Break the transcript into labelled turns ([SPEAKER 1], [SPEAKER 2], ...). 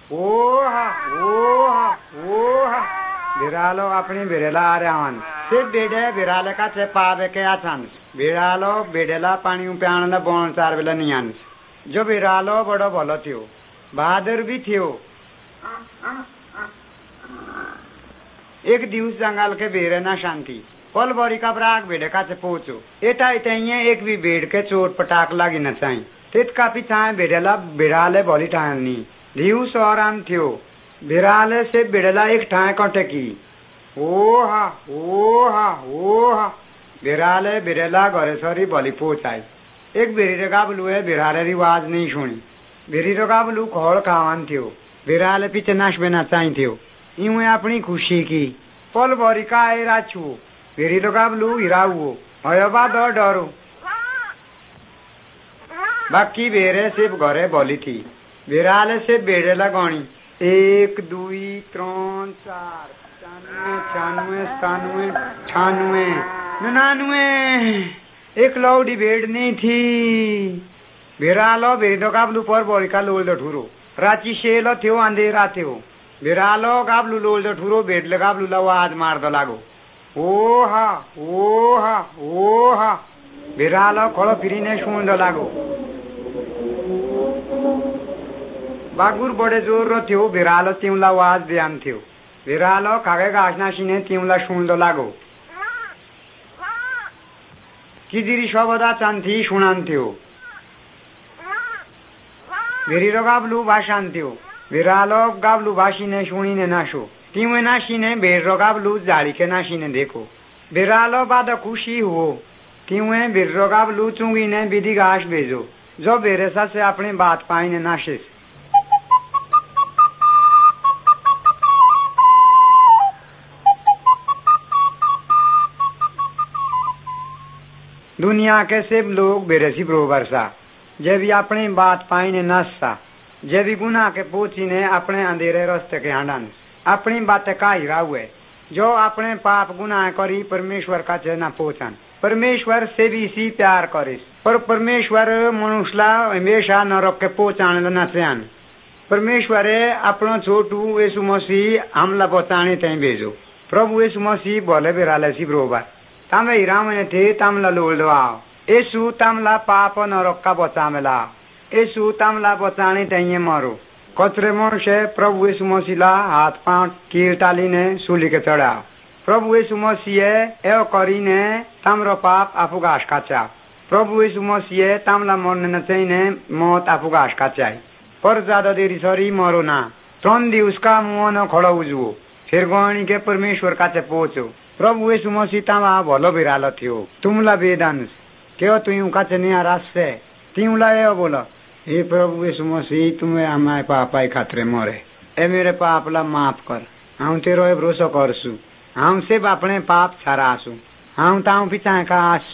[SPEAKER 1] ओहा ओहा ओहा बिरालो अपनी बिरेला आ रहा से बेडे बिराले का से पावे के आछान बिरालो बेडेला पानी प्याणला बोन चार बेला नियान जो बिरालो बड़ो भलो थियो बहादुर भी थियो। एक दिवस जंगल के बेरे ना शांति पल बड़ी का ब्राग बेड़े का से पहुंचो एटा इतने एक भी बेड़ के चोट पटाक लगी न चाहे तेत का पिछाए बेड़ेला बिराले बोली ठानी दिवस आराम थियो बिराले से बेड़ेला एक ठाए कटे की ओहा ओहा ओहा बिराले बिरेला घरे सरी बोली पहुंचाई एक बेरी गाबलू है बिराले रिवाज नहीं सुनी बेरी गाबलू खोल खावान थियो बिराले पीछे नाश बेना चाही थियो यूं अपनी खुशी की पल भरी का एरा छू बेरी गाबलू हिराऊ हयबा दो डरो बाकी बेरे से घरे बोली थी बिराले से बेड़ेला गणी 1 2 3 4 95 96 98 99 एक लौड़ी बेड़ नहीं थी बिरालो बेरी गाबलू पर बोली का लोल दो ठूरो राची शेलो थियो अंधेरा थियो बिरालो गाबलू लोल दो ठूरो बेड़ गाबलू आवाज मार दो लागो ओहा ओहा ओहा बिरालो खोलो फिरी ने सुन दो लागो बागुर बड़े जोर रो थियो बिरालो तिउला आवाज बयान थियो बिरालो खागे घासना सीने तिउला सुन दो लागो किजिरी सबदा चांथी सुनान थियो बेरी गाबलू भाषान थियो बिरालो गाबलू भाषी ने सुनी ने नाशो तिवे नाशी ने बेर गाबलू जाली के नाशी ने देखो बिरालो बाद खुशी हो तिवे बेर गाबलू चुंगी ने विधि घास भेजो जो बेरेसा से अपनी बात पाई ने नाशे दुनिया के सब लोग बेरेसी बरोबरसा जब भी अपनी बात पाई ने नससा जब भी गुनाह के पोची ने अपने अंधेरे रास्ते के हंडन अपनी बातें का हिरा हुए जो अपने पाप गुनाह करी परमेश्वर का चेना पोचन परमेश्वर से भी इसी प्यार करे पर परमेश्वर मनुष्यला हमेशा नरक के पोचाने न चाहन परमेश्वर अपनो छोटू यीशु मसीह हमला बचाने तय भेजो प्रभु यीशु मसीह बोले बिराले सी बरोबर तमे हिरामने थे तमला लोल दो यीशु तमला पाप नरक का बचामेला यीशु तमला बचाने तय मरो कचरे मनुष्य प्रभु यीशु मसीह हाथ पांव कील टाली ने सूली के चढ़ा प्रभु यीशु मसीह एव करी ने तमरो पाप आफू घास काचा प्रभु यीशु मसीह तमला मरने न चाहिए मौत आफू घास काचाई पर ज्यादा देरी सरी मरो ना 3 दिवस का मुंह न खड़ो उजुओ फिर गणी के परमेश्वर का पहुंचो प्रभु यीशु मसीह तमा भलो बिरालो थियो तुमला वेदांश क्यों तुम का नहीं आरास से तिमला ये बोला हे प्रभु यीशु मसीह तुम्हें हमारे पापाई खातरे मरे ए मेरे पापला माफ कर हम तेरो भरोसा करसु हम सिर्फ अपने पाप छरासु हम ताऊ पिता का